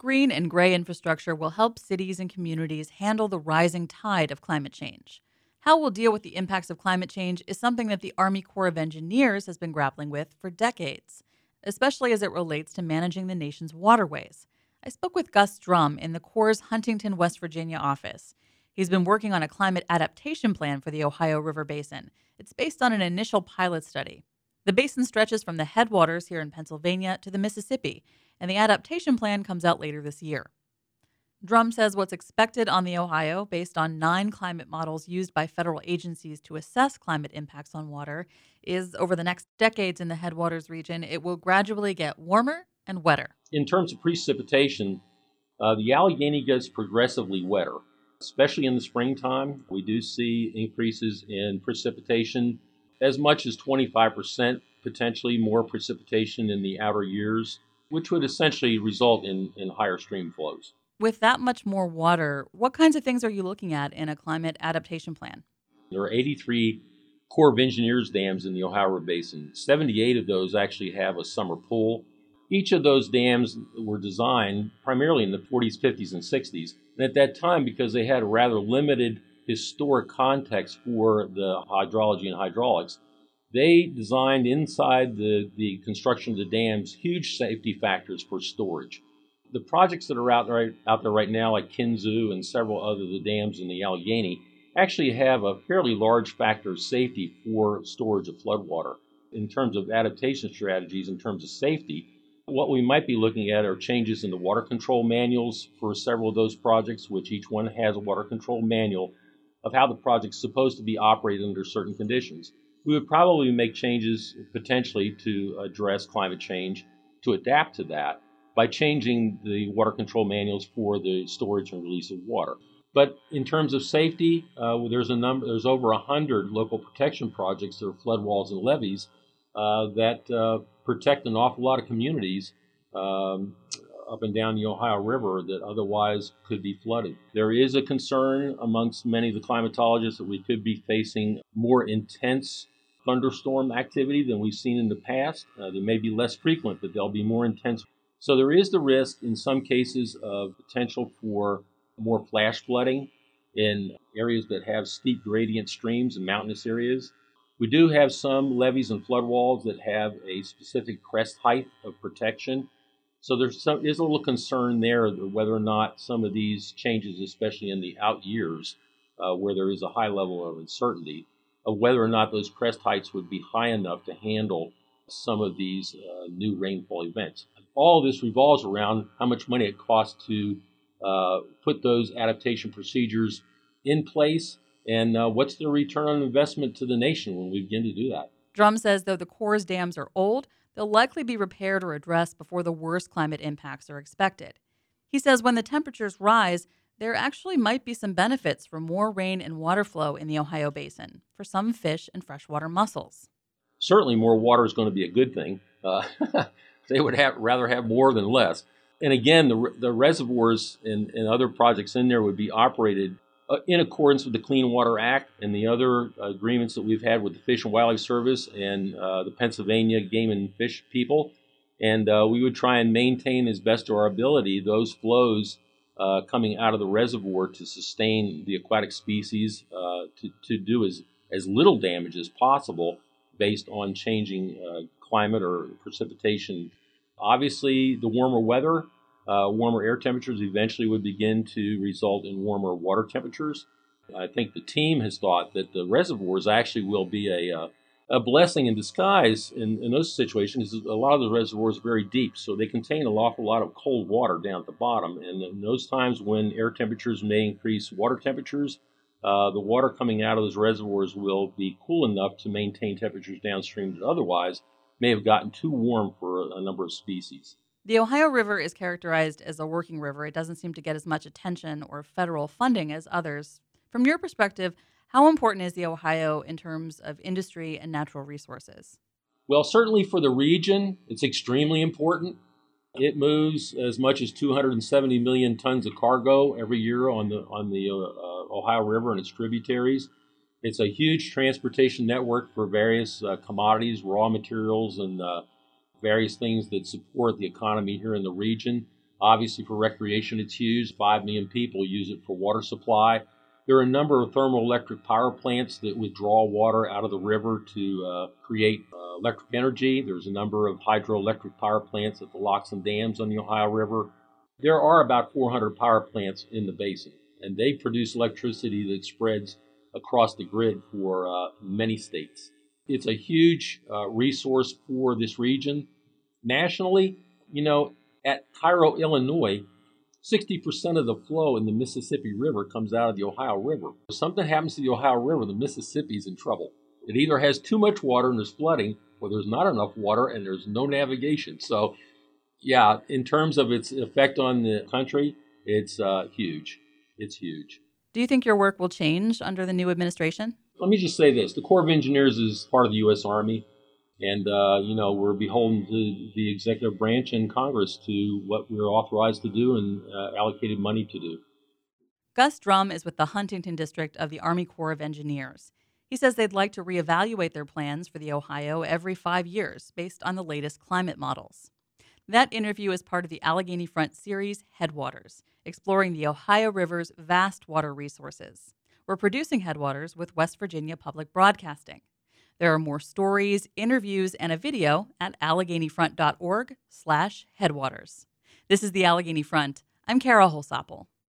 Green and gray infrastructure will help cities and communities handle the rising tide of climate change. How we'll deal with the impacts of climate change is something that the Army Corps of Engineers has been grappling with for decades, especially as it relates to managing the nation's waterways. I spoke with Gus Drum in the Corps' Huntington, West Virginia office. He's been working on a climate adaptation plan for the Ohio River Basin. It's based on an initial pilot study. The basin stretches from the headwaters here in Pennsylvania to the Mississippi, and the adaptation plan comes out later this year. Drum says what's expected on the Ohio, based on 9 climate models used by federal agencies to assess climate impacts on water, is over the next decades in the headwaters region, it will gradually get warmer and wetter. In terms of precipitation, the Allegheny gets progressively wetter, especially in the springtime. We do see increases in precipitation, as much as 25%, potentially more precipitation in the outer years, which would essentially result in higher stream flows. With that much more water, what kinds of things are you looking at in a climate adaptation plan? There are 83 Corps of Engineers dams in the Ohio River Basin. 78 of those actually have a summer pool. Each of those dams were designed primarily in the 40s, 50s, and 60s. And at that time, because they had a rather limited historic context for the hydrology and hydraulics, they designed inside the construction of the dams huge safety factors for storage. The projects that are out there right now, like Kinzua and several other the dams in the Allegheny, actually have a fairly large factor of safety for storage of floodwater. In terms of adaptation strategies, in terms of safety, what we might be looking at are changes in the water control manuals for several of those projects, which each one has a water control manual of how the project's supposed to be operated under certain conditions. We would probably make changes potentially to address climate change to adapt to that by changing the water control manuals for the storage and release of water. But in terms of safety, there's over 100 local protection projects that are flood walls and levees that protect an awful lot of communities up and down the Ohio River that otherwise could be flooded. There is a concern amongst many of the climatologists that we could be facing more intense thunderstorm activity than we've seen in the past. They may be less frequent, but they'll be more intense. So there is the risk in some cases of potential for more flash flooding in areas that have steep gradient streams and mountainous areas. We do have some levees and flood walls that have a specific crest height of protection. So there's a little concern there whether or not some of these changes, especially in the out years, where there is a high level of uncertainty, of whether or not those crest heights would be high enough to handle some of these new rainfall events. All of this revolves around how much money it costs to put those adaptation procedures in place, and what's the return on investment to the nation when we begin to do that. Drum says though the Corps' dams are old, they'll likely be repaired or addressed before the worst climate impacts are expected. He says when the temperatures rise, there actually might be some benefits from more rain and water flow in the Ohio Basin for some fish and freshwater mussels. Certainly more water is going to be a good thing. They would rather have more than less. And again, the reservoirs and other projects in there would be operated in accordance with the Clean Water Act and the other agreements that we've had with the Fish and Wildlife Service and the Pennsylvania Game and Fish people. And we would try and maintain as best to our ability those flows coming out of the reservoir to sustain the aquatic species, to do as little damage as possible based on changing climate or precipitation. Obviously, the warmer weather, warmer air temperatures eventually would begin to result in warmer water temperatures. I think the team has thought that the reservoirs actually will be a blessing in disguise in those situations. A lot of the reservoirs are very deep, so they contain an awful lot of cold water down at the bottom. And in those times when air temperatures may increase water temperatures, the water coming out of those reservoirs will be cool enough to maintain temperatures downstream that otherwise may have gotten too warm for a number of species. The Ohio River is characterized as a working river. It doesn't seem to get as much attention or federal funding as others. From your perspective, how important is the Ohio in terms of industry and natural resources? Well, certainly for the region, it's extremely important. It moves as much as 270 million tons of cargo every year on the Ohio River and its tributaries. It's a huge transportation network for various commodities, raw materials, and various things that support the economy here in the region. Obviously, for recreation, it's huge. 5 million people use it for water supply. There are a number of thermoelectric power plants that withdraw water out of the river to create electric energy. There's a number of hydroelectric power plants at the locks and dams on the Ohio River. There are about 400 power plants in the basin, and they produce electricity that spreads across the grid for many states. It's a huge resource for this region. Nationally, at Cairo, Illinois, 60% of the flow in the Mississippi River comes out of the Ohio River. If something happens to the Ohio River, the Mississippi's in trouble. It either has too much water and there's flooding, or there's not enough water and there's no navigation. So, yeah, in terms of its effect on the country, it's huge. It's huge. Do you think your work will change under the new administration? Let me just say this. The Corps of Engineers is part of the U.S. Army. And, we're beholden to the executive branch and Congress to what we're authorized to do and allocated money to do. Gus Drum is with the Huntington District of the Army Corps of Engineers. He says they'd like to reevaluate their plans for the Ohio every 5 years based on the latest climate models. That interview is part of the Allegheny Front series, Headwaters, exploring the Ohio River's vast water resources. We're producing Headwaters with West Virginia Public Broadcasting. There are more stories, interviews, and a video at AlleghenyFront.org/Headwaters. This is the Allegheny Front. I'm Kara Holsapple.